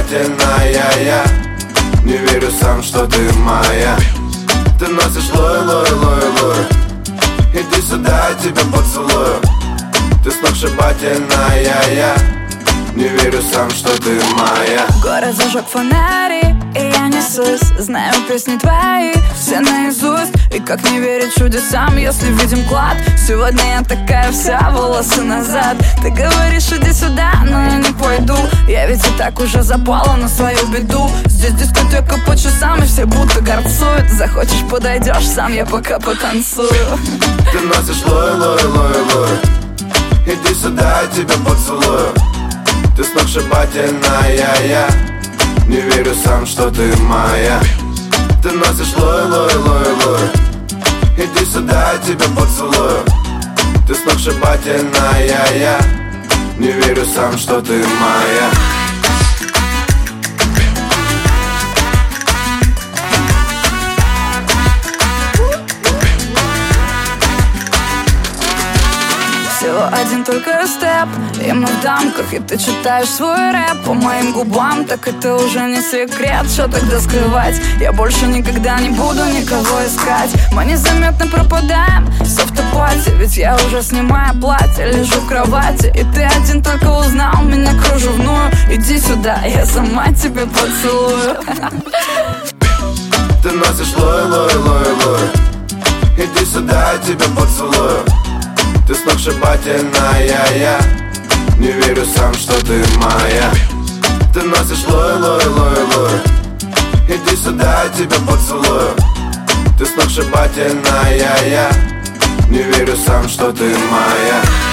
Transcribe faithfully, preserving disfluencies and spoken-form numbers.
сногсшибательная я. Не верю сам, что ты моя. Ты носишь лой, лой, лой, лой. Иди сюда, я тебя поцелую. Ты сногсшибательная я. Не верю сам, что ты моя. Город зажег фонари, и я несусь. Знаю песни твои, все наизусть. И как не верить чудесам, если видим клад. Сегодня я такая вся, волосы назад. Ты говоришь, иди сюда, но я не пойду. Я ведь и так уже запала на свою беду. Здесь дискотека по часам, и все будто горцуют. Захочешь, подойдешь сам, я пока потанцую. Ты носишь лой, лой, лой, лой. Иди сюда, я тебя поцелую. Ты сногсшибательная я. Не верю сам, что ты моя. Ты носишь лой, лой, лой, лой. Иди сюда, я тебя поцелую. Ты сногсшибательная я. Не верю сам, что ты моя. Всего один только степ, и мы в дамках, и ты читаешь свой рэп по моим губам. Так это уже не секрет, что тогда скрывать? Я больше никогда не буду никого искать. Мы незаметно пропадаем в автопате, ведь я уже снимаю платье, лежу в кровати. И ты один только узнал меня кружевную. Иди сюда, я сама тебе поцелую. Ты носишь лой, лой, лой, лой. Иди сюда, я тебя поцелую. Ты сногсшибательная я. Не верю сам, что ты моя. Ты носишь лой, лой, лой, лой. Иди сюда, я тебя поцелую. Ты сногсшибательная я. Не верю сам, что ты моя.